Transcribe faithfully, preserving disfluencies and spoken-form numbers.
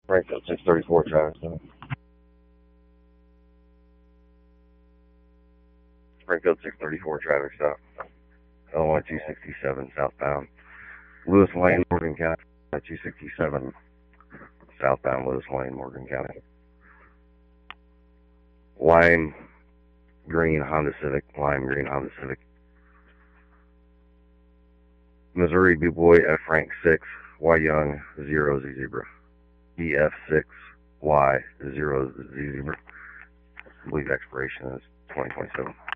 Frankfield six thirty-four traffic stop. Frankfield six thirty-four traffic stop. L Y two sixty-seven southbound. Lewis Lane, Morgan County. two sixty-seven southbound Lewis Lane, Morgan County. Lime green Honda Civic. Lime green Honda Civic. Missouri DuBois F Frank six Y Young zero Z Zebra. E F six Y zero Z Zebra. I believe expiration is twenty twenty-seven.